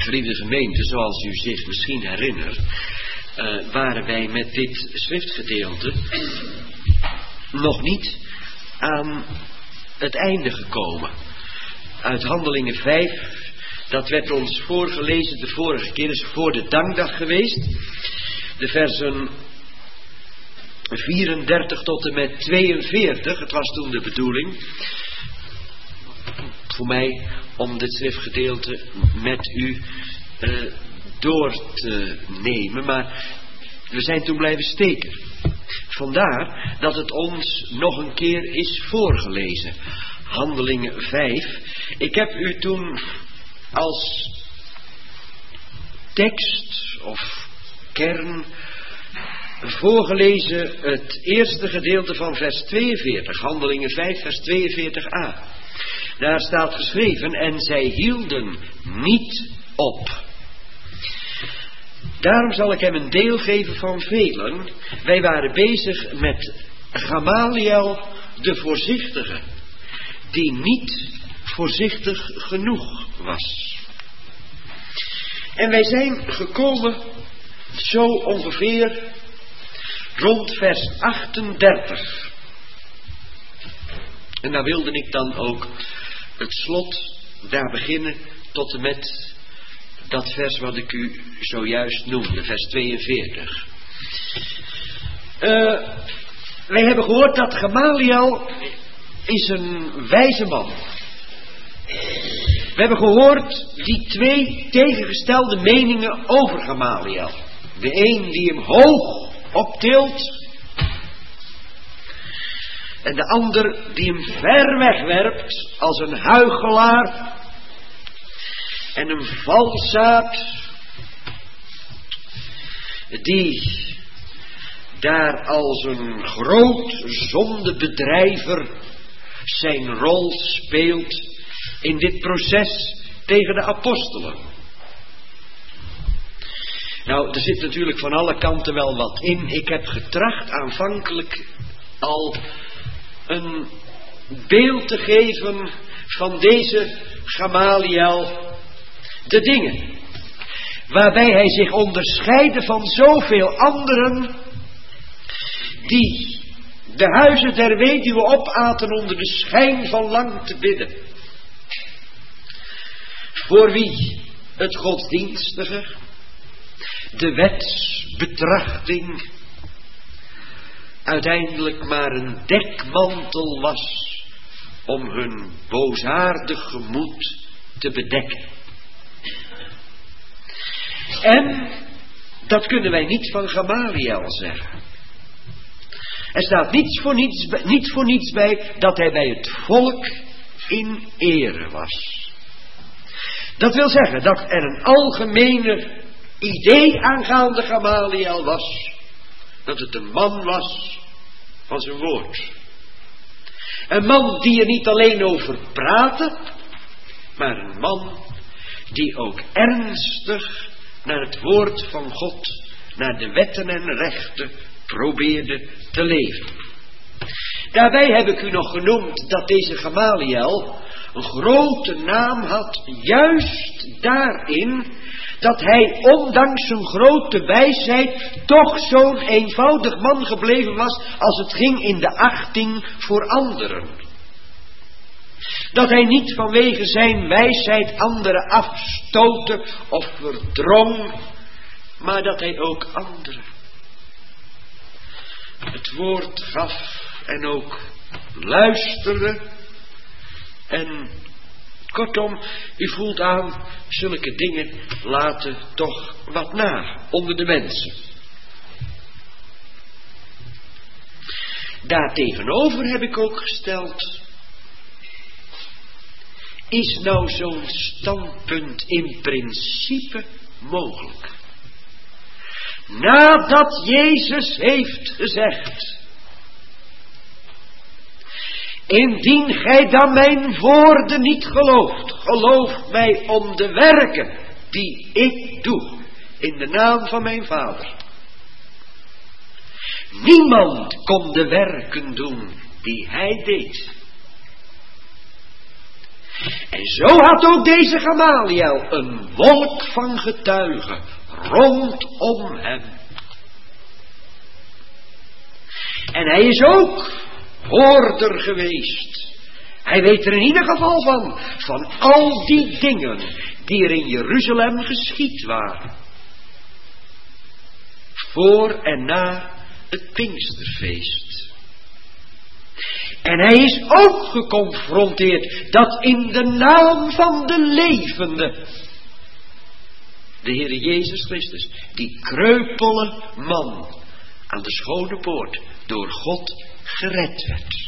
Geliefde gemeente, zoals u zich misschien herinnert, waren wij met dit schriftgedeelte nog niet aan het einde gekomen. Uit Handelingen 5, dat werd ons voorgelezen de vorige keer, is voor de dankdag geweest. De versen 34 tot en met 42, het was toen de bedoeling voor mij om dit schriftgedeelte met u door te nemen, maar we zijn toen blijven steken. Vandaar dat het ons nog een keer is voorgelezen. Handelingen 5. Ik heb u toen als tekst of kern voorgelezen het eerste gedeelte van vers 42. Handelingen 5 vers 42a. Daar staat geschreven: en zij hielden niet op. Daarom zal ik hem een deel geven van velen. Wij waren bezig met Gamaliel de voorzichtige, die niet voorzichtig genoeg was. En wij zijn gekomen zo ongeveer rond vers 38. En daar wilde ik dan ook het slot daar beginnen tot en met dat vers wat ik u zojuist noemde, vers 42. Wij hebben gehoord dat Gamaliel is een wijze man. We hebben gehoord die twee tegengestelde meningen over Gamaliel. De een die hem hoog optilt en de ander die hem ver wegwerpt als een huichelaar en een valsaard, die daar als een groot zondebedrijver zijn rol speelt in dit proces tegen de apostelen. Nou, er zit natuurlijk van alle kanten wel wat in. Ik heb getracht aanvankelijk al een beeld te geven van deze Gamaliel, de dingen waarbij hij zich onderscheidde van zoveel anderen die de huizen der weduwe opaten onder de schijn van lang te bidden. Voor wie het godsdienstige, de wetsbetrachting uiteindelijk maar een dekmantel was om hun boosaardig gemoed te bedekken. En dat kunnen wij niet van Gamaliel zeggen. Er staat niet voor niets bij dat hij bij het volk in ere was. Dat wil zeggen dat er een algemene idee aangaande Gamaliel was, dat het een man was van zijn woord. Een man die er niet alleen over praatte, maar een man die ook ernstig naar het woord van God, naar de wetten en rechten probeerde te leven. Daarbij heb ik u nog genoemd dat deze Gamaliel een grote naam had, juist daarin dat hij ondanks zijn grote wijsheid toch zo'n eenvoudig man gebleven was als het ging in de achting voor anderen. Dat hij niet vanwege zijn wijsheid anderen afstootte of verdrong, maar dat hij ook anderen het woord gaf en ook luisterde. En kortom, u voelt aan, zulke dingen laten toch wat na onder de mensen. Daartegenover heb ik ook gesteld, is nou zo'n standpunt in principe mogelijk? Nadat Jezus heeft gezegd: indien gij dan mijn woorden niet gelooft, geloof mij om de werken die ik doe in de naam van mijn Vader. Niemand kon de werken doen die hij deed. En zo had ook deze Gamaliel een wolk van getuigen rondom hem. En hij is ook hoorder geweest. Hij weet er in ieder geval van al die dingen die er in Jeruzalem geschied waren. Voor en na het Pinksterfeest. En hij is ook geconfronteerd dat in de naam van de levende, de Heere Jezus Christus, die kreupele man aan de schone poort, door God gered werd.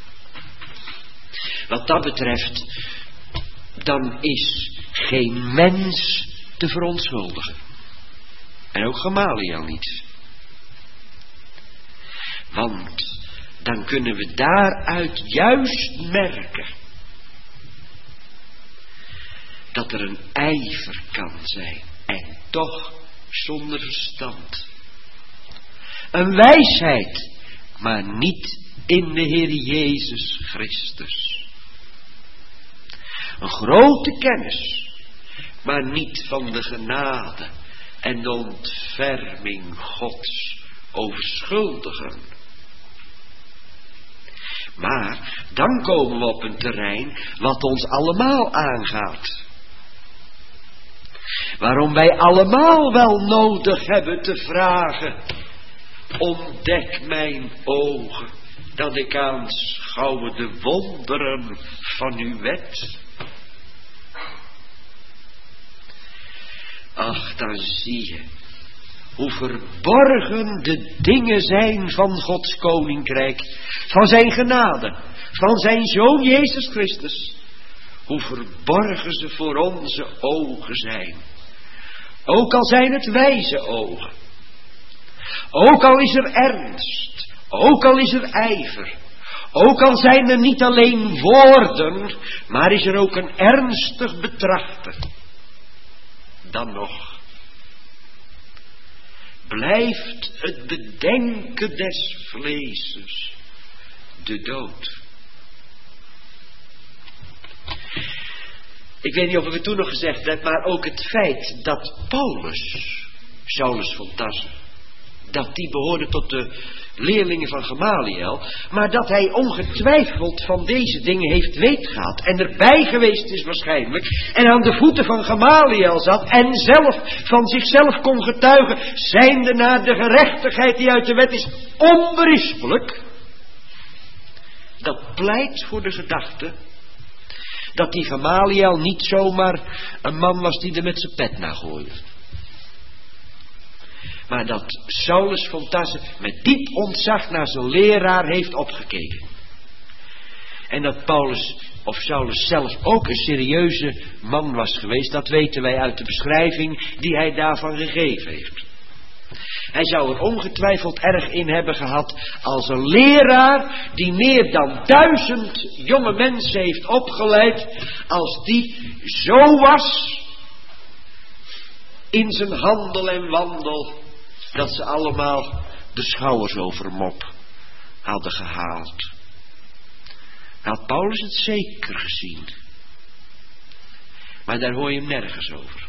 Wat dat betreft, dan is geen mens te verontschuldigen. En ook Gamaliel niet. Want dan kunnen we daaruit juist merken dat er een ijver kan zijn. En toch zonder verstand. Een wijsheid, maar niet in de Heer Jezus Christus. Een grote kennis, maar niet van de genade en de ontferming Gods over schuldigen. Maar dan komen we op een terrein wat ons allemaal aangaat. Waarom wij allemaal wel nodig hebben te vragen: ontdek mijn ogen, dat ik aanschouwe de wonderen van uw wet. Ach, dan zie je hoe verborgen de dingen zijn van Gods koninkrijk, van zijn genade, van zijn Zoon Jezus Christus. Hoe verborgen ze voor onze ogen zijn. Ook al zijn het wijze ogen. Ook al is er ernst. Ook al is er ijver. Ook al zijn er niet alleen woorden, maar is er ook een ernstig betrachten. Dan nog blijft het bedenken des vleeses de dood. Ik weet niet of ik het toen nog gezegd heb, maar ook het feit dat Saulus van Tarse, dat die behoorde tot de leerlingen van Gamaliel, maar dat hij ongetwijfeld van deze dingen heeft weet gehad en erbij geweest is waarschijnlijk en aan de voeten van Gamaliel zat en zelf van zichzelf kon getuigen, zijnde naar de gerechtigheid die uit de wet is onberispelijk. Dat pleit voor de gedachte dat die Gamaliel niet zomaar een man was die er met zijn pet naar gooide. Maar dat Saulus van Tarse met diep ontzag naar zijn leraar heeft opgekeken. En dat Saulus zelf ook een serieuze man was geweest, dat weten wij uit de beschrijving die hij daarvan gegeven heeft. Hij zou er ongetwijfeld erg in hebben gehad als een leraar die meer dan 1000 jonge mensen heeft opgeleid, als die zo was in zijn handel en wandel, dat ze allemaal de schouders over hem op hadden gehaald. Had Paulus het zeker gezien. Maar daar hoor je hem nergens over.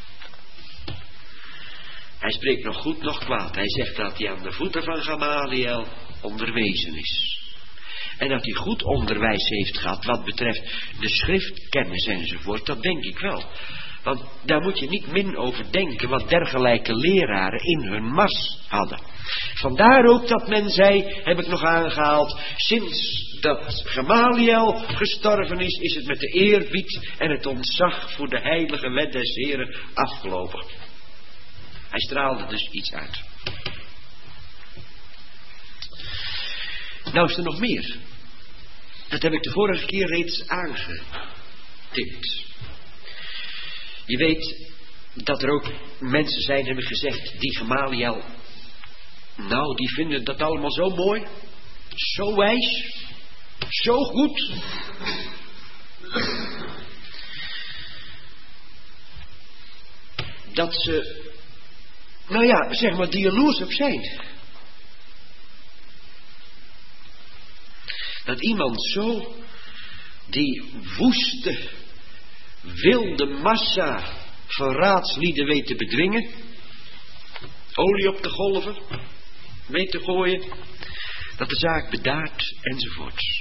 Hij spreekt nog goed, nog kwaad. Hij zegt dat hij aan de voeten van Gamaliel onderwezen is. En dat hij goed onderwijs heeft gehad wat betreft de schriftkennis enzovoort. Dat denk ik wel. Want daar moet je niet min over denken wat dergelijke leraren in hun mars hadden. Vandaar ook dat men zei, heb ik nog aangehaald, sinds dat Gamaliel gestorven is, is het met de eerbied en het ontzag voor de heilige wet des Heren afgelopen. Hij straalde dus iets uit. Nou is er nog meer. Dat heb ik de vorige keer reeds aangetipt. Je weet dat er ook mensen zijn, hebben gezegd, die Gamaliel, nou, die vinden dat allemaal zo mooi, zo wijs, zo goed. Dat ze, nou ja, zeg maar, jaloers op zijn. Dat iemand zo die woeste, wilde massa van raadslieden weet te bedwingen, olie op de golven weet te gooien, dat de zaak bedaart enzovoorts.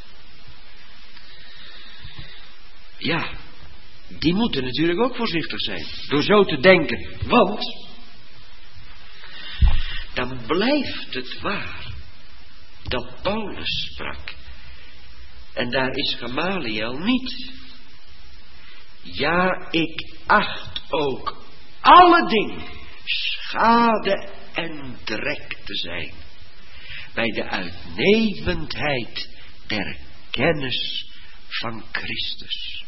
Ja, die moeten natuurlijk ook voorzichtig zijn door zo te denken, want dan blijft het waar dat Paulus sprak. En daar is Gamaliel niet. Ja, ik acht ook alle dingen schade en drek te zijn bij de uitnemendheid der kennis van Christus.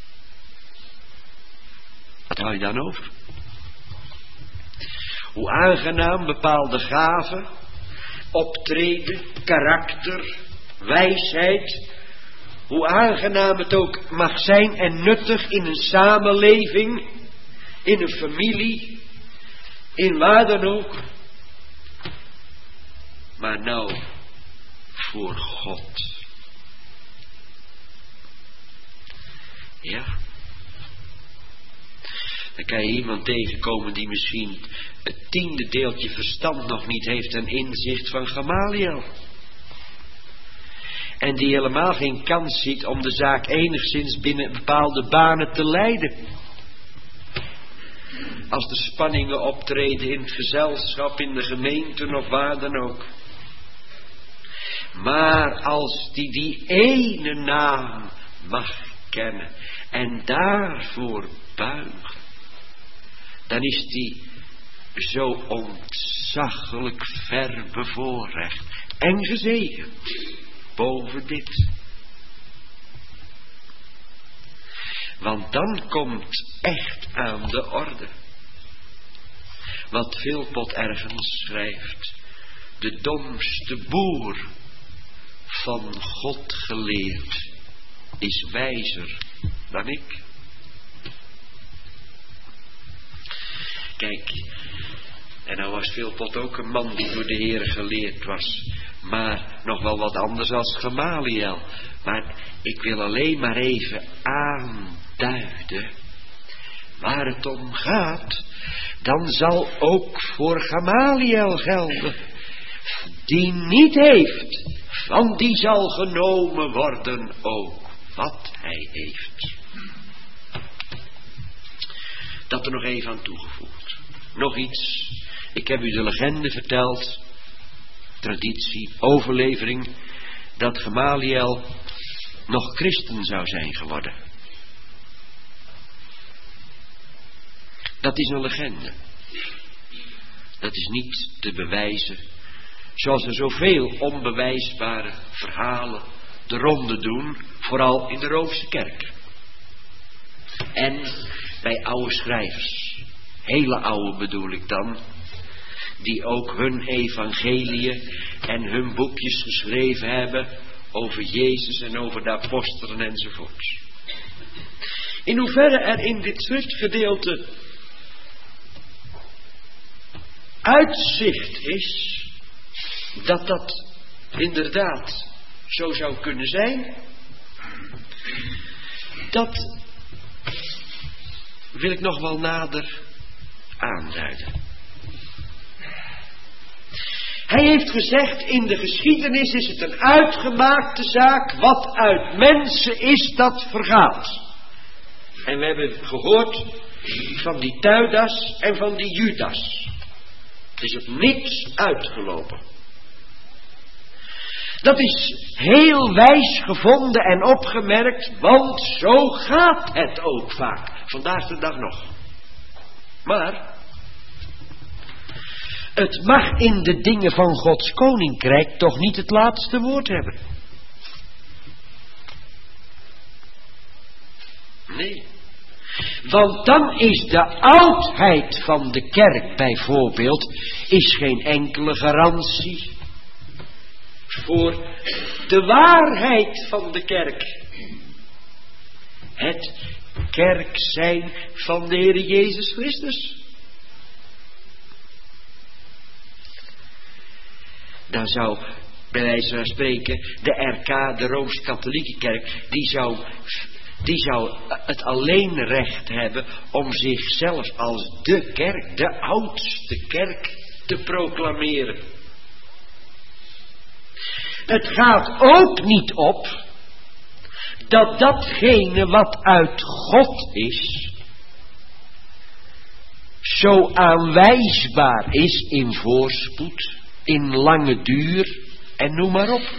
Wat hou je dan over? Hoe aangenaam bepaalde gaven, optreden, karakter, wijsheid, hoe aangenaam het ook mag zijn en nuttig in een samenleving, in een familie, in waar dan ook. Maar nou, voor God. Ja. Dan kan je iemand tegenkomen die misschien het 10e deeltje verstand nog niet heeft en inzicht van Gamaliel. En die helemaal geen kans ziet om de zaak enigszins binnen bepaalde banen te leiden. Als de spanningen optreden in het gezelschap, in de gemeente of waar dan ook. Maar als die ene naam mag kennen en daarvoor buigen, dan is die zo ontzaglijk ver bevoorrecht en gezegend boven dit. Want dan komt echt aan de orde wat Philpot ergens schrijft: de domste boer van God geleerd is wijzer dan ik. Kijk, en nou was Philpot ook een man die door de Heer geleerd was, maar nog wel wat anders als Gamaliel. Maar ik wil alleen maar even aanduiden waar het om gaat. Dan zal ook voor Gamaliel gelden: die niet heeft, van die zal genomen worden ook wat hij heeft. Dat er nog even aan toegevoegd. Nog iets. Ik heb u de legende verteld, traditie, overlevering, dat Gamaliel nog christen zou zijn geworden. Dat is een legende. Dat is niet te bewijzen, zoals er zoveel onbewijsbare verhalen de ronde doen, vooral in de Roomse kerk. En bij oude schrijvers, hele oude bedoel ik dan, die ook hun evangeliën en hun boekjes geschreven hebben over Jezus en over de apostelen enzovoort. In hoeverre er in dit schriftgedeelte uitzicht is dat dat inderdaad zo zou kunnen zijn, dat wil ik nog wel nader aanduiden. Hij heeft gezegd, in de geschiedenis is het een uitgemaakte zaak, wat uit mensen is, dat vergaat. En we hebben gehoord van die Theudas en van die Judas. Het is op niks uitgelopen. Dat is heel wijs gevonden en opgemerkt, want zo gaat het ook vaak. Vandaag de dag nog. Maar het mag in de dingen van Gods koninkrijk toch niet het laatste woord hebben. Nee. Want dan is de oudheid van de kerk bijvoorbeeld is geen enkele garantie voor de waarheid van de kerk. Het kerk zijn van de Heer Jezus Christus. Dan zou bij wijze van spreken, de RK, de Rooms-Katholieke Kerk, die zou het alleenrecht hebben om zichzelf als de kerk, de oudste kerk, te proclameren. Het gaat ook niet op dat datgene wat uit God is, zo aanwijsbaar is in voorspoed, in lange duur en noem maar op.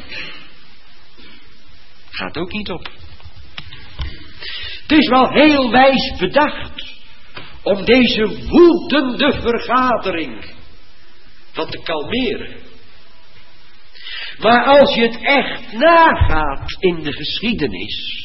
Gaat ook niet op. Het is wel heel wijs bedacht om deze woedende vergadering wat te kalmeren. Maar als je het echt nagaat in de geschiedenis,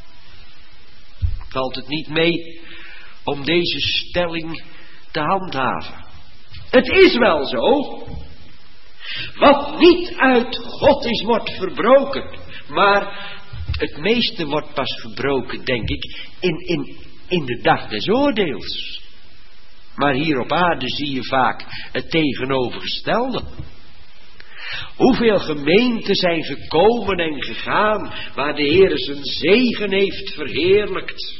valt het niet mee om deze stelling te handhaven. Het is wel zo. Wat niet uit God is, wordt verbroken. Maar het meeste wordt pas verbroken, denk ik, in de dag des oordeels. Maar hier op aarde zie je vaak het tegenovergestelde. Hoeveel gemeenten zijn gekomen en gegaan waar de Heer zijn zegen heeft verheerlijkt.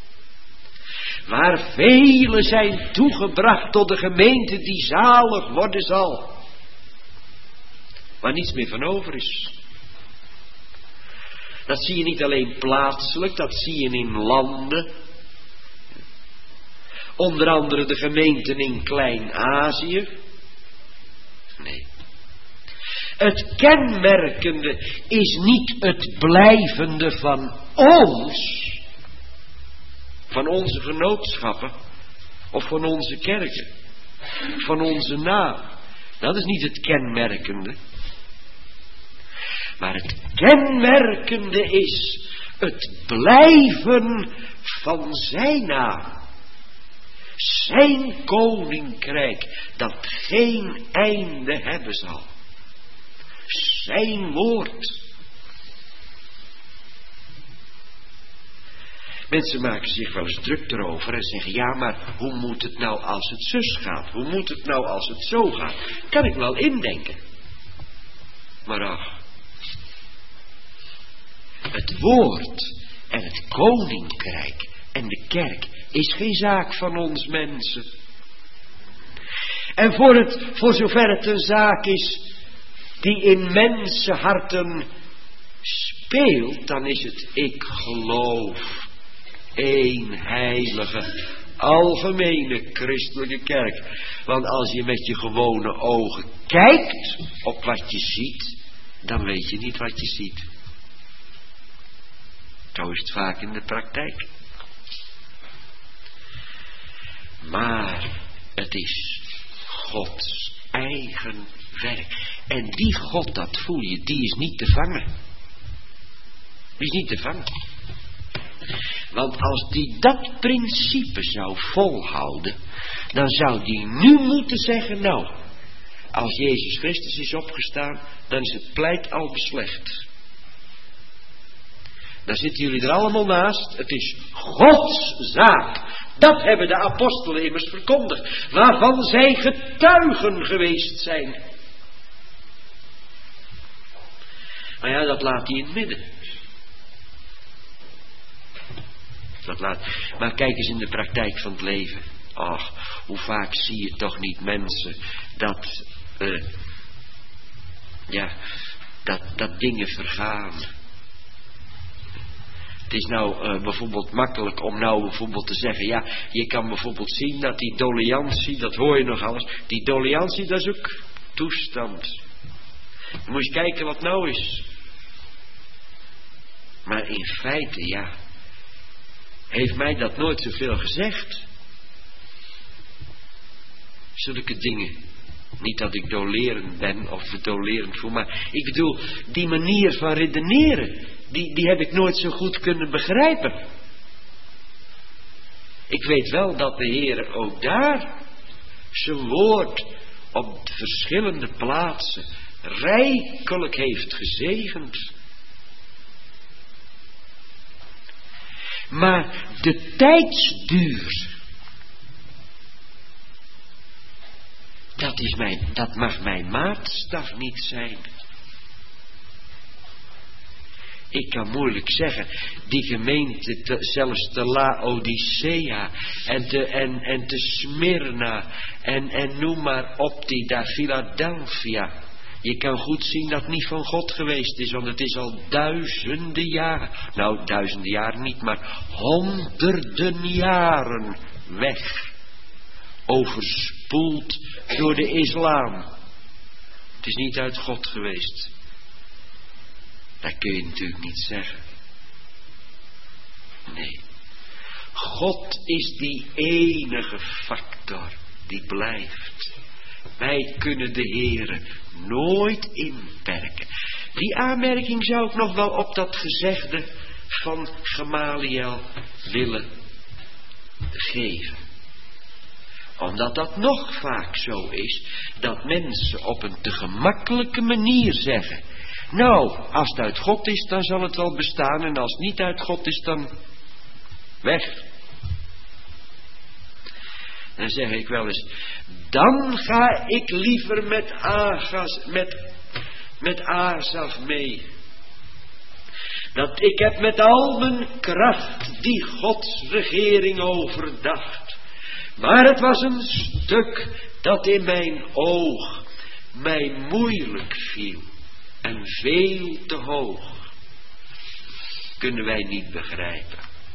Waar velen zijn toegebracht tot de gemeente die zalig worden zal. Waar niets meer van over is. Dat zie je niet alleen plaatselijk, dat zie je in landen. Onder andere de gemeenten in Klein-Azië. Nee. Het kenmerkende is niet het blijvende van ons, van onze genootschappen of van onze kerken, van onze naam. Dat is niet het kenmerkende. Maar het kenmerkende is het blijven van zijn naam. Zijn koninkrijk dat geen einde hebben zal. Zijn woord. Mensen maken zich wel eens druk erover en zeggen, ja, maar hoe moet het nou als het zus gaat? Hoe moet het nou als het zo gaat? Kan ik wel indenken. Maar ach, het woord en het koninkrijk en de kerk is geen zaak van ons mensen. En voor zover het een zaak is die in mensenharten speelt, dan is het ik geloof één heilige, algemene christelijke kerk. Want als je met je gewone ogen kijkt op wat je ziet, dan weet je niet wat je ziet. Zo is het vaak in de praktijk. Maar het is Gods eigen werk. En die God, dat voel je, die is niet te vangen. Die is niet te vangen. Want als die dat principe zou volhouden, dan zou die nu moeten zeggen, nou, als Jezus Christus is opgestaan, dan is het pleit al beslecht. Daar zitten jullie er allemaal naast. Het is Gods zaak. Dat hebben de apostelen immers verkondigd, waarvan zij getuigen geweest zijn. Maar ja, dat laat hij in het midden. Maar kijk eens in de praktijk van het leven. Ach, hoe vaak zie je toch niet mensen dat dingen vergaan. Het is nou bijvoorbeeld makkelijk om nou bijvoorbeeld te zeggen, ja, je kan bijvoorbeeld zien dat die doleantie, dat hoor je nog alles, die doleantie, dat is ook toestand. Dan moet je kijken wat nou is. Maar in feite, ja, heeft mij dat nooit zoveel gezegd. Zulke dingen. Niet dat ik dolerend ben of dolerend voel, maar ik bedoel, die manier van redeneren, die heb ik nooit zo goed kunnen begrijpen. Ik weet wel dat de Heer ook daar zijn woord op verschillende plaatsen rijkelijk heeft gezegend. Maar de tijdsduur, dat mag mijn maatstaf niet zijn. Ik kan moeilijk zeggen, die gemeente, zelfs te Laodicea en te Smyrna en noem maar op die daar Philadelphia. Je kan goed zien dat het niet van God geweest is, want het is al duizenden jaren, nou duizenden jaren niet, maar honderden jaren weg. Overspoeld door de islam. Het is niet uit God geweest. Dat kun je natuurlijk niet zeggen. Nee. God is die enige factor die blijft. Wij kunnen de Heere nooit inperken. Die aanmerking zou ik nog wel op dat gezegde van Gamaliel willen geven. Omdat dat nog vaak zo is, dat mensen op een te gemakkelijke manier zeggen, nou, als het uit God is, dan zal het wel bestaan, en als het niet uit God is, dan weg. Dan zeg ik wel eens, dan ga ik liever met Asaf mee. Dat ik heb met al mijn kracht die Gods regering overdacht. Maar het was een stuk dat in mijn oog mij moeilijk viel. En veel te hoog. Kunnen wij niet begrijpen.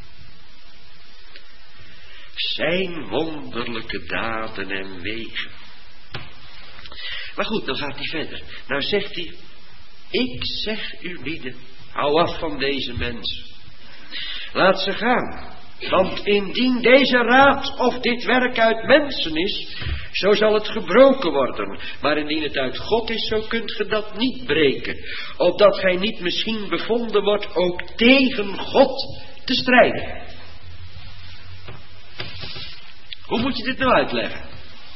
Zijn wonderlijke daden en wegen. Maar goed, dan gaat hij verder. Nou zegt hij, ik zeg u lieden, hou af van deze mensen. Laat ze gaan. Want indien deze raad of dit werk uit mensen is, zo zal het gebroken worden. Maar indien het uit God is, zo kunt ge dat niet breken. Opdat gij niet misschien bevonden wordt ook tegen God te strijden. Hoe moet je dit nou uitleggen?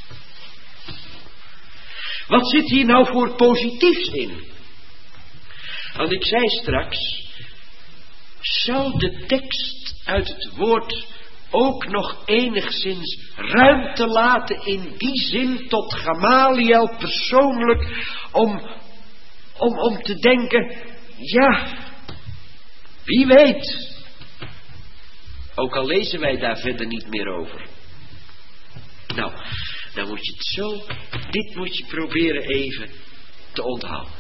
Wat zit hier nou voor positiefs in? Want ik zei straks, zou de tekst uit het woord ook nog enigszins ruimte laten in die zin tot Gamaliel persoonlijk om te denken, ja, wie weet. Ook al lezen wij daar verder niet meer over. Nou, dan moet je het zo, dit moet je proberen even te onthouden.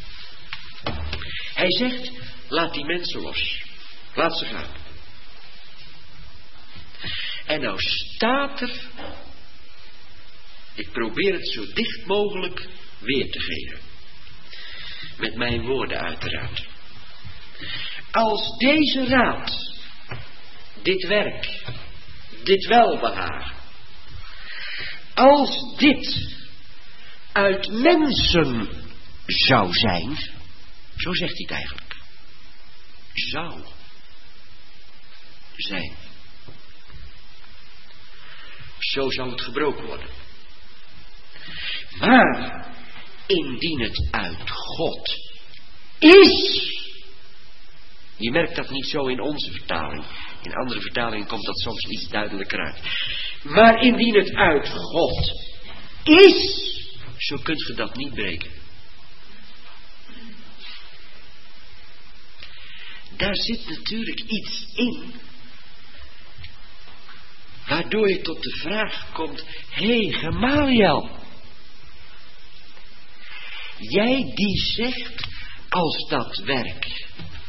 Hij zegt, laat die mensen los. Laat ze gaan. En nou staat er, ik probeer het zo dicht mogelijk weer te geven. Met mijn woorden uiteraard. Als deze raad, dit werk, dit welbehagen, als dit uit mensen zou zijn, zo zegt hij het eigenlijk, zou zijn, zo zal het gebroken worden. Maar indien het uit God is, je merkt dat niet zo in onze vertaling, in andere vertalingen komt dat soms iets duidelijker uit. Maar indien het uit God is, zo kunt je dat niet breken. Daar zit natuurlijk iets in, waardoor je tot de vraag komt, hé Gamaliel, jij die zegt, als dat werk,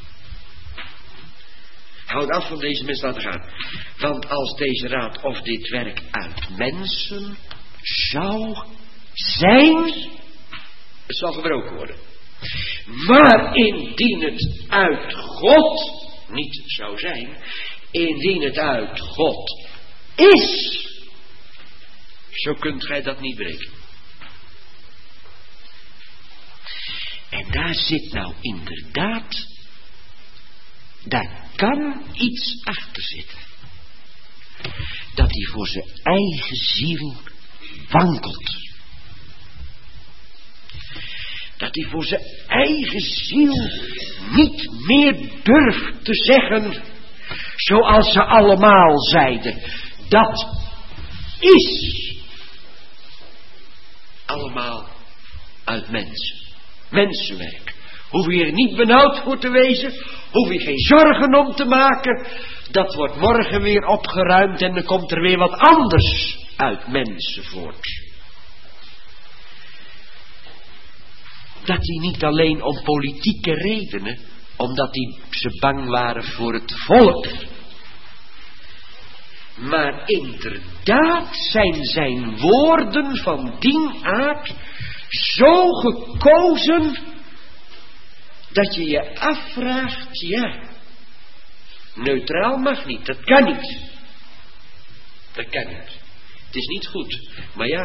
houd af van deze mensen laten gaan, want als deze raad of dit werk uit mensen zou zijn, het zal gebroken worden. Maar indien het uit God niet zou zijn, indien het uit God is, zo kunt gij dat niet breken. En daar zit nou inderdaad, daar kan iets achter zitten. Dat hij voor zijn eigen ziel wankelt. Dat hij voor zijn eigen ziel niet meer durft te zeggen, zoals ze allemaal zeiden. Dat is allemaal uit mensen. Mensenwerk. Hoef je er niet benauwd voor te wezen. Hoef je geen zorgen om te maken. Dat wordt morgen weer opgeruimd en dan komt er weer wat anders uit mensen voort. Dat die niet alleen om politieke redenen, omdat ze bang waren voor het volk. Maar inderdaad zijn zijn woorden van dien aard zo gekozen dat je je afvraagt, ja, neutraal mag niet, dat kan niet. Dat kan niet. Het is niet goed, maar ja.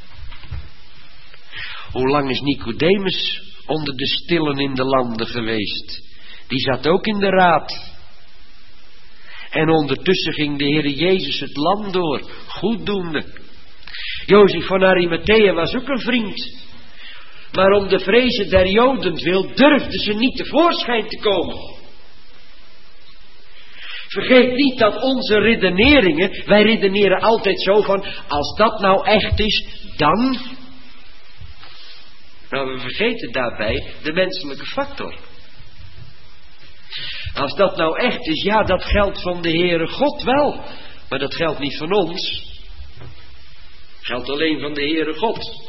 Hoe lang is Nicodemus onder de stillen in de landen geweest? Die zat ook in de raad. En ondertussen ging de Heer Jezus het land door, goeddoende. Jozef van Arimathea was ook een vriend. Maar om de vrezen der Joden wil durfden ze niet tevoorschijn te komen. Vergeet niet dat onze redeneringen, wij redeneren altijd zo van, als dat nou echt is, dan. Nou, we vergeten daarbij de menselijke factor. Als dat nou echt is, ja, dat geldt van de Heere God wel. Maar dat geldt niet van ons. Geldt alleen van de Heere God.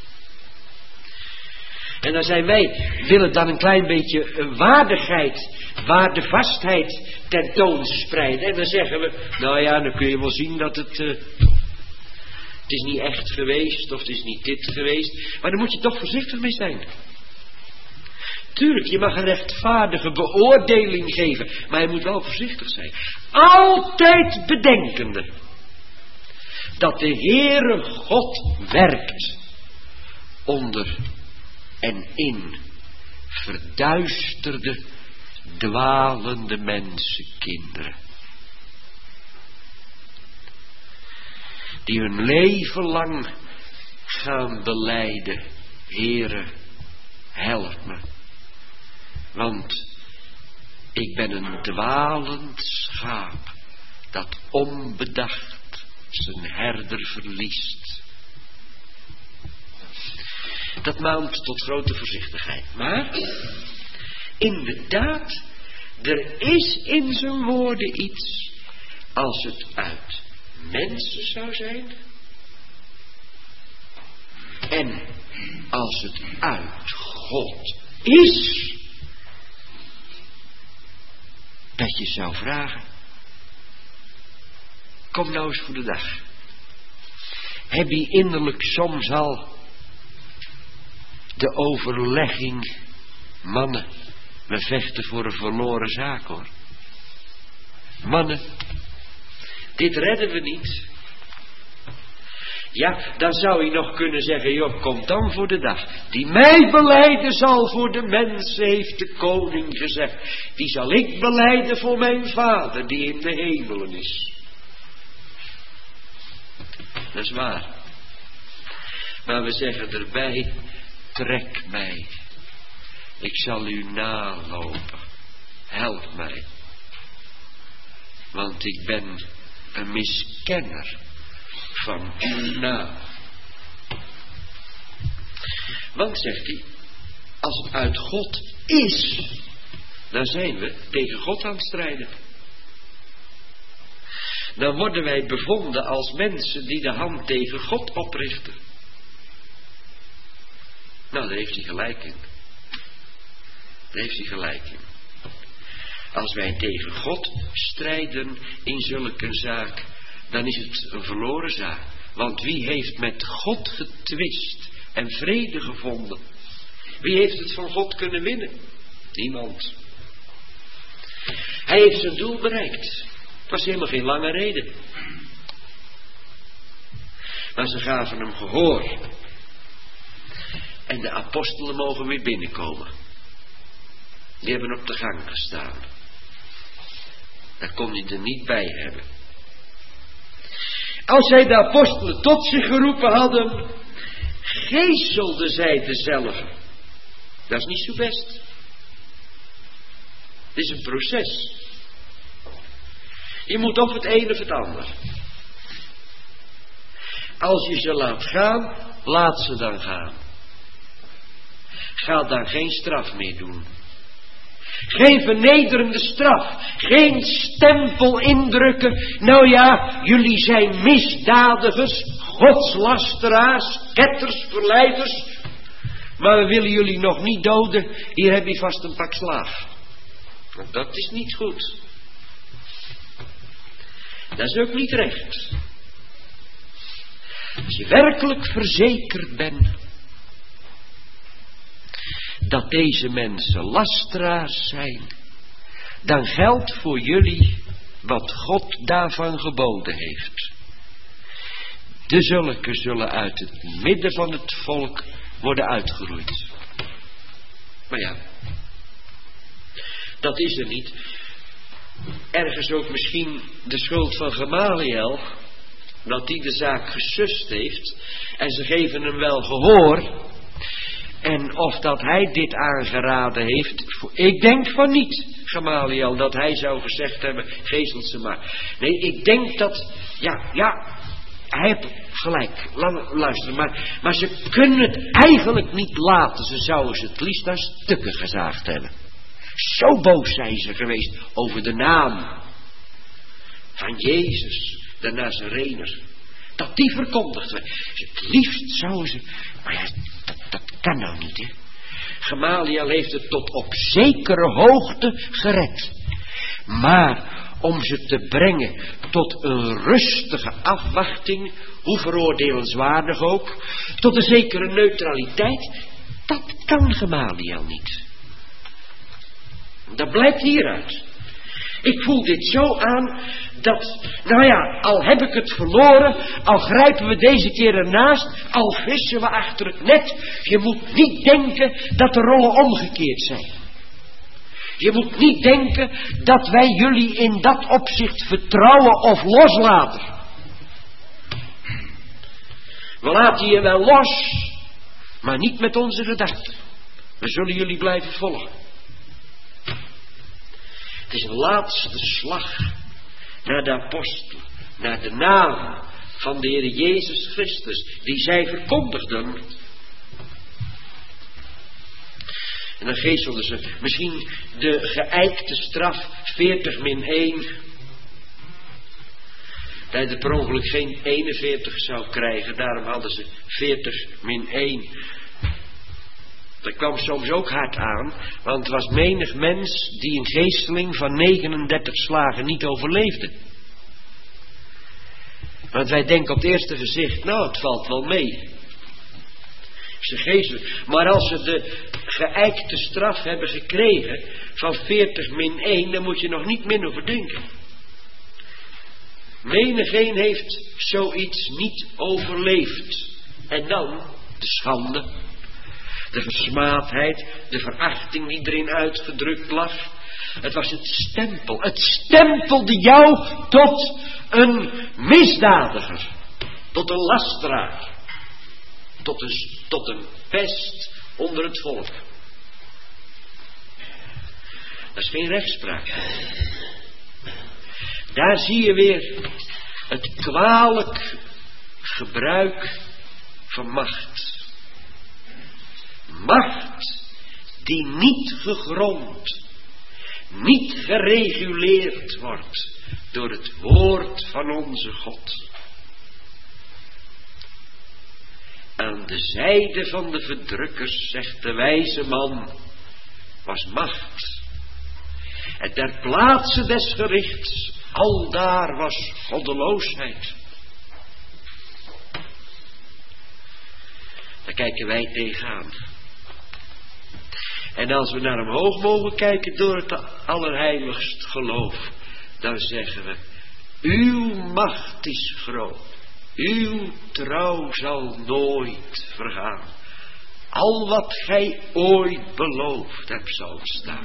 En dan zijn wij, willen dan een klein beetje waardevastheid tentoonspreiden. En dan zeggen we, nou ja, dan kun je wel zien dat het is niet echt geweest, of het is niet dit geweest. Maar dan moet je toch voorzichtig mee zijn. Tuurlijk, je mag een rechtvaardige beoordeling geven, maar je moet wel voorzichtig zijn. Altijd bedenkende dat de Heere God werkt onder en in verduisterde, dwalende mensenkinderen. Die hun leven lang gaan belijden, Heere, help me. Want ik ben een dwalend schaap dat onbedacht zijn herder verliest. Dat maant tot grote voorzichtigheid. Maar, inderdaad, er is in zijn woorden iets, als het uit mensen zou zijn, en als het uit God is, dat je zou vragen, kom nou eens voor de dag. Heb je innerlijk soms al de overlegging, mannen, we vechten voor een verloren zaak hoor. Mannen, dit redden we niet. Ja, dan zou je nog kunnen zeggen, joh, kom dan voor de dag. Die mij belijden zal voor de mensen, heeft de koning gezegd. Die zal ik belijden voor mijn vader, die in de hemelen is. Dat is waar. Maar we zeggen erbij, trek mij. Ik zal u nalopen. Help mij. Want ik ben een miskenner van uw naam. Want, zegt hij, als het uit God is, dan zijn we tegen God aan het strijden. Dan worden wij bevonden als mensen die de hand tegen God oprichten. Nou, daar heeft hij gelijk in. Daar heeft hij gelijk in. Als wij tegen God strijden in zulke zaak, dan is het een verloren zaak. Want wie heeft met God getwist en vrede gevonden? Wie heeft het van God kunnen winnen? Niemand. Hij heeft zijn doel bereikt. Het was helemaal geen lange reden. Maar ze gaven hem gehoor. En de apostelen mogen weer binnenkomen. Die hebben op de gang gestaan. Daar kon hij er niet bij hebben. Als zij de apostelen tot zich geroepen hadden, geeselden zij dezelfde. Dat is niet zo best. Het is een proces. Je moet of het een of het ander. Als je ze laat gaan, laat ze dan gaan. Ga dan geen straf meer doen. Geen vernederende straf. Geen stempel indrukken. Nou ja, jullie zijn misdadigers, godslasteraars, ketters, verleiders. Maar we willen jullie nog niet doden. Hier heb je vast een pak slaag. Want dat is niet goed. Dat is ook niet recht. Als je werkelijk verzekerd bent dat deze mensen lasteraars zijn, dan geldt voor jullie wat God daarvan geboden heeft. De zulken zullen uit het midden van het volk worden uitgeroeid. Maar ja, dat is er niet. Ergens ook misschien de schuld van Gamaliel, dat die de zaak gesust heeft en ze geven hem wel gehoor. En of dat hij dit aangeraden heeft, ik denk van niet, Gamaliel, dat hij zou gezegd hebben, geestelt ze maar. Nee, ik denk dat, ja, hij heeft gelijk, luister, maar ze kunnen het eigenlijk niet laten. Ze zouden ze het liefst aan stukken gezaagd hebben. Zo boos zijn ze geweest over de naam van Jezus, de Nazarener. Dat die verkondigd werd. Het liefst zouden ze, maar ja, dat kan nou niet, hè. Gamaliel heeft het tot op zekere hoogte gered. Maar om ze te brengen tot een rustige afwachting, hoe veroordelenswaardig ook, tot een zekere neutraliteit, dat kan Gamaliel niet. Dat blijkt hieruit. Ik voel dit zo aan dat, nou ja, al heb ik het verloren, al grijpen we deze keer ernaast, al vissen we achter het net. Je moet niet denken dat de rollen omgekeerd zijn. Je moet niet denken dat wij jullie in dat opzicht vertrouwen of loslaten. We laten je wel los, maar niet met onze gedachten. We zullen jullie blijven volgen. Het is een laatste slag naar de apostel, naar de naam van de Heer Jezus Christus, die zij verkondigden. En dan geestelden ze misschien de geëikte straf 40-1. Dat hij per ongeluk geen 41 zou krijgen, daarom hadden ze 40-1. Dat kwam soms ook hard aan, want het was menig mens die een geesteling van 39 slagen niet overleefde. Want wij denken op het eerste gezicht, nou, het valt wel mee. Ze geestelen. Maar als ze de geëikte straf hebben gekregen van 40-1, dan moet je nog niet min over denken. Menigeen heeft zoiets niet overleefd. En dan de schande, de versmaadheid, de verachting die erin uitgedrukt lag. Het was het stempel. Het stempelde jou tot een misdadiger. Tot een lasteraar. Tot een pest onder het volk. Dat is geen rechtspraak. Daar zie je weer het kwalijk gebruik van macht. Macht die niet gegrond, niet gereguleerd wordt door het woord van onze God. Aan de zijde van de verdrukkers, zegt de wijze man, was macht. En ter plaatse des gerichts, aldaar was goddeloosheid. Daar kijken wij tegenaan. En als we naar omhoog mogen kijken door het allerheiligst geloof, dan zeggen we, uw macht is groot. Uw trouw zal nooit vergaan. Al wat gij ooit beloofd hebt zal staan.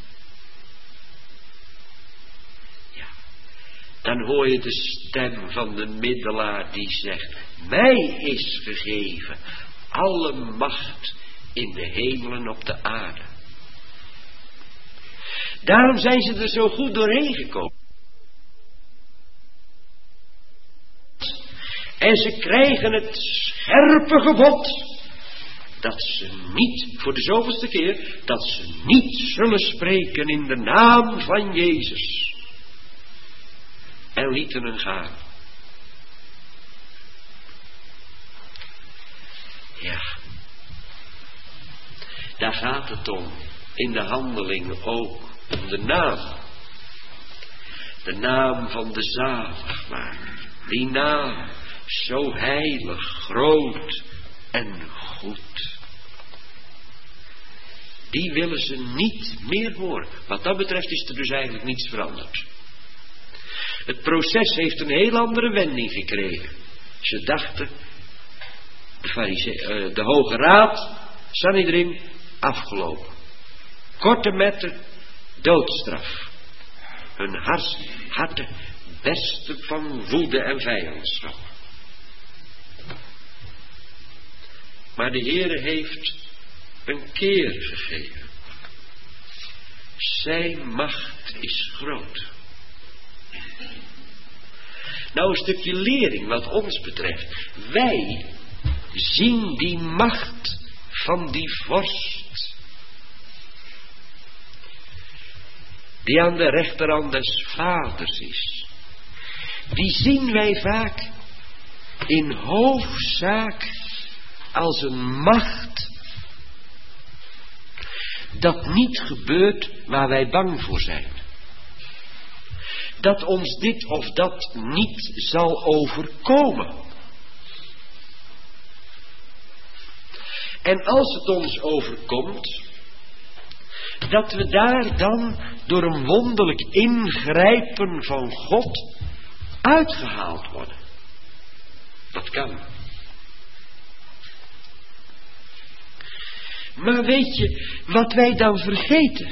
Ja, dan hoor je de stem van de middelaar die zegt, mij is gegeven alle macht in de hemelen en op de aarde. Daarom zijn ze er zo goed doorheen gekomen. En ze krijgen het scherpe gebod. dat ze niet, voor de zoveelste keer, dat ze niet zullen spreken in de naam van Jezus. En lieten hen gaan. Ja, daar gaat het om, in de handeling ook, om de naam. De naam van de zaligmaker. Die naam, zo heilig, groot en goed. Die willen ze niet meer horen. Wat dat betreft is er dus eigenlijk niets veranderd. Het proces heeft een heel andere wending gekregen. Ze dachten, de Hoge Raad, Sanhedrin, afgelopen. Korte metten, doodstraf. Hun harten bersten van woede en vijandschap. Maar de Heere heeft een keer gegeven. Zijn macht is groot. Nou, een stukje lering wat ons betreft. Wij zien die macht van die vorst, die aan de rechterhand des vaders is. Die zien wij vaak in hoofdzaak als een macht dat niet gebeurt waar wij bang voor zijn. Dat ons dit of dat niet zal overkomen. En als het ons overkomt, dat we daar dan door een wonderlijk ingrijpen van God uitgehaald worden. Dat kan. Maar weet je wat wij dan vergeten?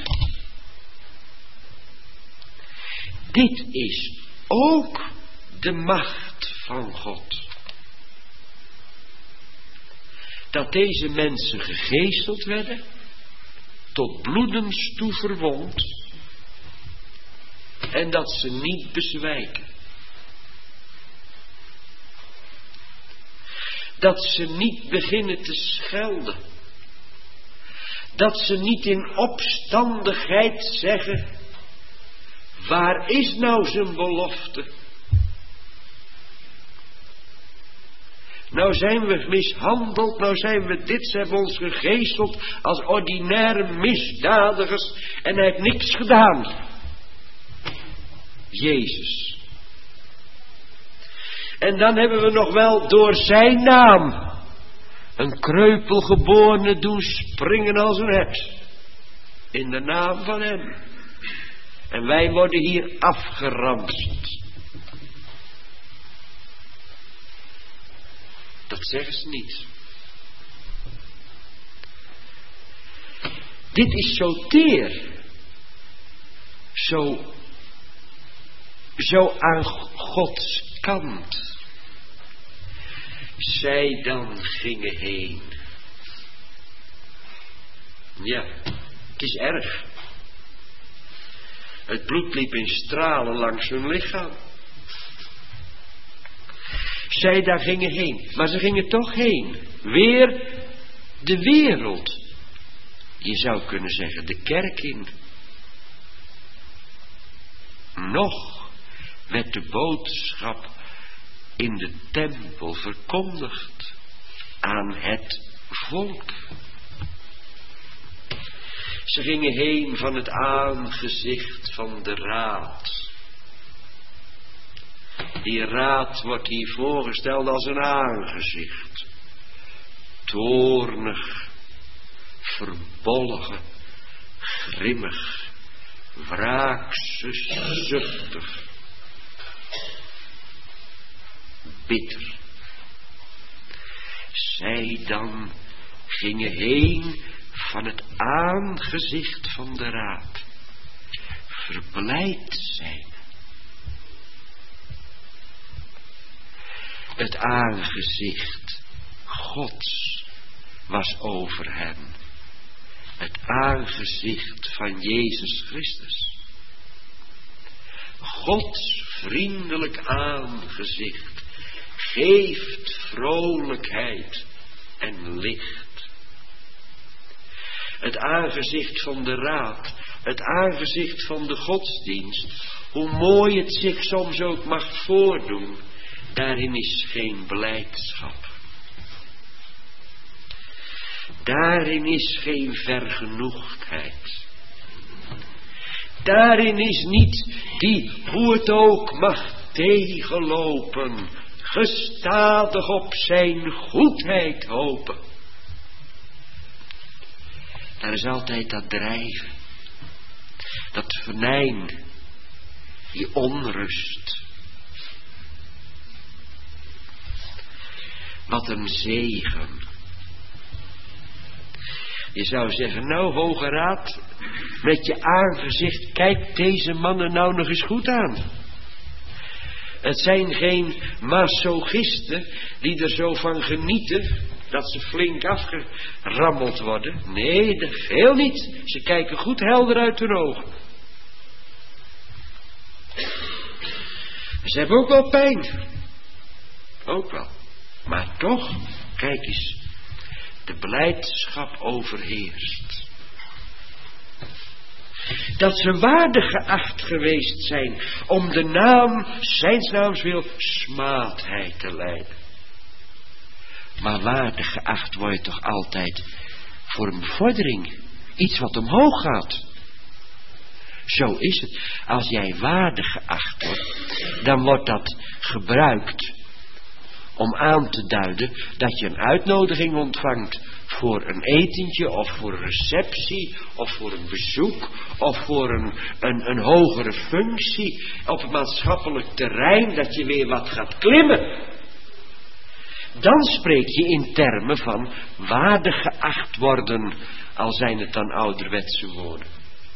Dit is ook de macht van God. Dat deze mensen gegezeld werden, tot bloedens toe verwond, en dat ze niet bezwijken. Dat ze niet beginnen te schelden. Dat ze niet in opstandigheid zeggen, waar is nou zijn belofte? Nou zijn we mishandeld, nou zijn we dit, ze hebben ons gegezeld als ordinaire misdadigers en hij heeft niks gedaan. Jezus. En dan hebben we nog wel door zijn naam een kreupelgeborene doen springen als een hert. In de naam van hem. En wij worden hier afgeramseld. Dat zeggen ze niet. Dit is zo teer. Zo aan Gods kant. Zij dan gingen heen. Ja, het is erg. Het bloed liep in stralen langs hun lichaam. Zij daar gingen heen. Maar ze gingen toch heen. Weer de wereld. Je zou kunnen zeggen de kerk in. Nog werd de boodschap in de tempel verkondigd aan het volk. Ze gingen heen van het aangezicht van de raad. Die raad wordt hier voorgesteld als een aangezicht. Toornig, verbolgen, grimmig, wraakzuchtig, bitter. Zij dan gingen heen van het aangezicht van de raad. Verblijd zijn. Het aangezicht Gods was over hem. Het aangezicht van Jezus Christus. Gods vriendelijk aangezicht geeft vrolijkheid en licht. het aangezicht van de raad, het aangezicht van de godsdienst, hoe mooi het zich soms ook mag voordoen, daarin is geen blijdschap. Daarin is geen vergenoegdheid. Daarin is niet die, hoe het ook mag tegenlopen, gestadig op zijn goedheid hopen. Daar is altijd dat drijven, dat venijn, die onrust. Wat een zegen. Je zou zeggen, nou Hoge Raad, met je aangezicht, kijk deze mannen nou nog eens goed aan. Het zijn geen masochisten die er zo van genieten dat ze flink afgerammeld worden. Nee, dat veel niet. Ze kijken goed helder uit hun ogen. Ze hebben ook wel pijn. Ook wel. Maar toch, kijk eens, de blijdschap overheerst. Dat ze waardig geacht geweest zijn om de naam, zijns naams wil, smaadheid te lijden. Maar waardig geacht word je toch altijd voor een bevordering. Iets wat omhoog gaat. Zo is het. Als jij waardig geacht wordt, dan wordt dat gebruikt om aan te duiden dat je een uitnodiging ontvangt voor een etentje of voor een receptie of voor een bezoek of voor een hogere functie op het maatschappelijk terrein, dat je weer wat gaat klimmen. Dan spreek je in termen van waardig geacht worden, al zijn het dan ouderwetse woorden.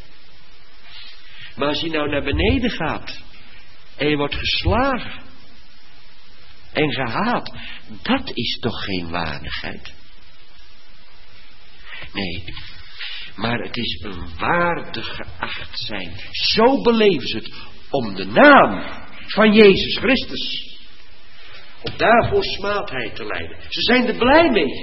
Maar als je nou naar beneden gaat en je wordt geslagen en gehaat, dat is toch geen waardigheid? Nee, maar het is een waardig geacht zijn. Zo beleven ze het om de naam van Jezus Christus. Om daarvoor smaadheid te lijden. Ze zijn er blij mee.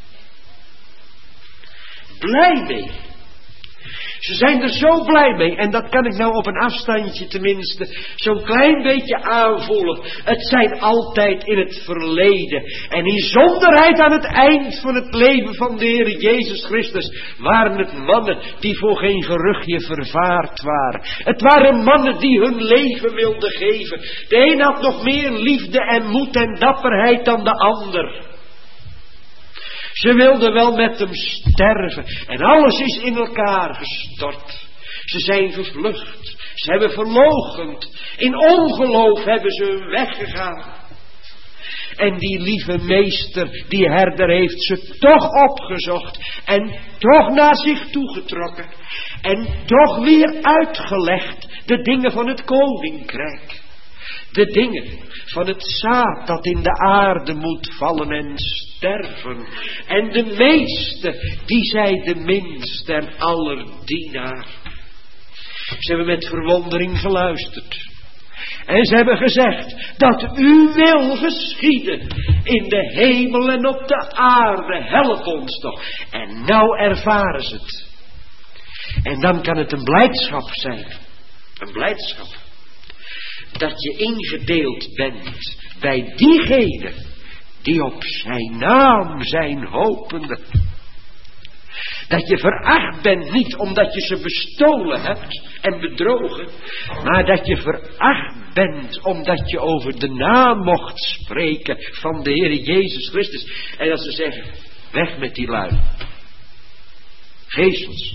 Blij mee. Ze zijn er zo blij mee. En dat kan ik nou op een afstandje tenminste zo'n klein beetje aanvoelen. Het zijn altijd in het verleden. En in zonderheid aan het eind van het leven van de Heer Jezus Christus waren het mannen die voor geen geruchtje vervaard waren. Het waren mannen die hun leven wilden geven. De een had nog meer liefde en moed en dapperheid dan de ander. Ze wilden wel met hem sterven. En alles is in elkaar gestort. Ze zijn gevlucht. Ze hebben verloochend. In ongeloof hebben ze hun weg gegaan. En die lieve meester, die herder, heeft ze toch opgezocht. En toch naar zich toegetrokken. En toch weer uitgelegd de dingen van het koninkrijk. De dingen van het zaad dat in de aarde moet vallen en sterven. En de meeste, die zij de minste en aller dienaar. Ze hebben met verwondering geluisterd. En ze hebben gezegd, dat uw wil geschieden in de hemel en op de aarde. Help ons toch. En nou ervaren ze het. En dan kan het een blijdschap zijn. Een blijdschap. Dat je ingedeeld bent bij diegenen die op zijn naam zijn hopende. Dat je veracht bent niet omdat je ze bestolen hebt en bedrogen. Maar dat je veracht bent omdat je over de naam mocht spreken van de Heer Jezus Christus. En dat ze zeggen, weg met die lui. Geestels.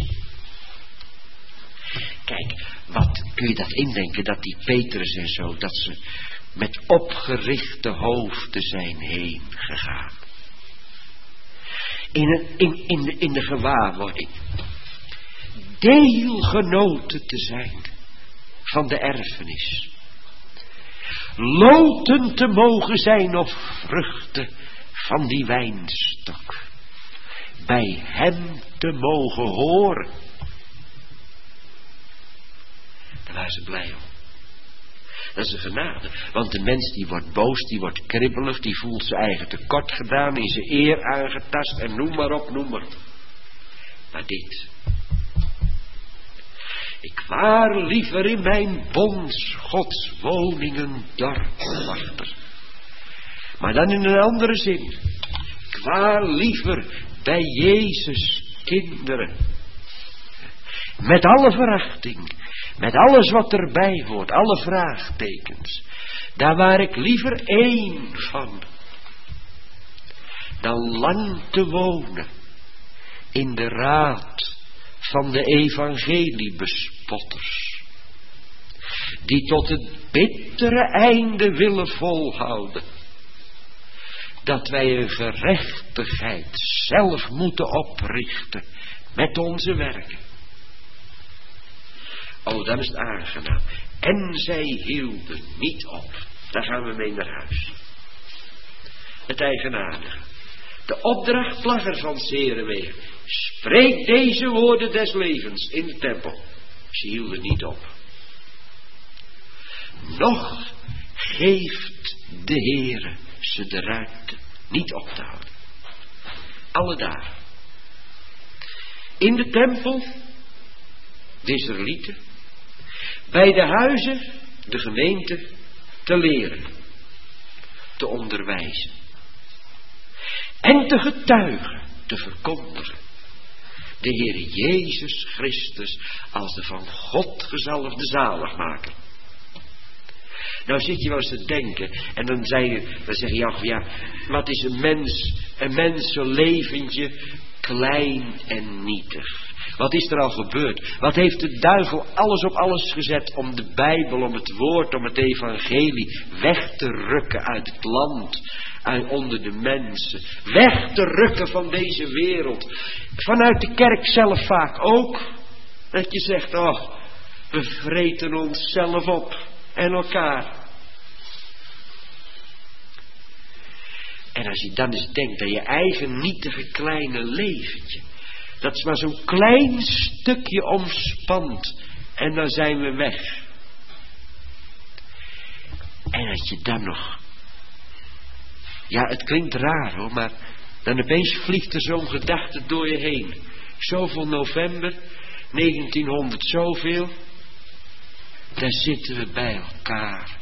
Kijk, wat kun je dat indenken, dat die Petrus en zo, dat ze met opgerichte hoofden zijn heen gegaan. In de gewaarwording. Deelgenoten te zijn van de erfenis. Loten te mogen zijn of vruchten van die wijnstok. Bij hem te mogen horen. Daar waren ze blij om. Dat is een genade. Want de mens die wordt boos, die wordt kribbelig, die voelt zijn eigen tekort gedaan, in zijn eer aangetast en noem maar op, noem maar op. Maar dit. Ik waar liever in mijn bonds Gods woningen dorpswachter. Maar dan in een andere zin. Ik waar liever bij Jezus kinderen. Met alle verachting. Met alles wat erbij hoort. Alle vraagtekens. Daar waar ik liever één van. Dan lang te wonen. In de raad van de evangeliebespotters. Die tot het bittere einde willen volhouden. Dat wij een gerechtigheid zelf moeten oprichten. Met onze werken. Oh, dan is het aangenaam. En zij hielden niet op. Daar gaan we mee naar huis. Het eigenaardige. De opdrachtplagger van Serenwegen. Spreek deze woorden des levens in de tempel. Ze hielden niet op. Nog geeft de Heere ze de ruimte niet op te houden. Alle dagen. In de tempel, de Israëlieten. Bij de huizen, de gemeente, te leren. Te onderwijzen. En te getuigen, te verkondigen. De Heer Jezus Christus als de van God gezalfde zaligmaker. Nou zit je wel eens te denken en dan zeg je, ja, wat is een mensenleventje klein en nietig. Wat is er al gebeurd? Wat heeft de duivel alles op alles gezet om de Bijbel, om het woord, om het evangelie weg te rukken uit het land, onder de mensen. Weg te rukken van deze wereld. Vanuit de kerk zelf vaak ook. Dat je zegt, oh, we vreten onszelf op en elkaar. En als je dan eens denkt aan je eigen nietige kleine leventje. Dat is maar zo'n klein stukje omspant. En dan zijn we weg. En dat je dan nog... Ja, het klinkt raar hoor, maar dan opeens vliegt er zo'n gedachte door je heen. Zoveel november, 1900 zoveel. Daar zitten we bij elkaar.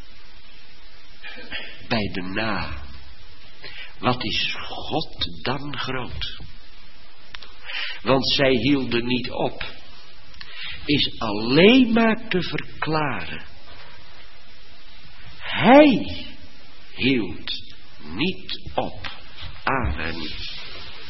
Bij de na. Wat is God dan groot? Want zij hielden niet op. Is alleen maar te verklaren. Hij hield niet op. Amen.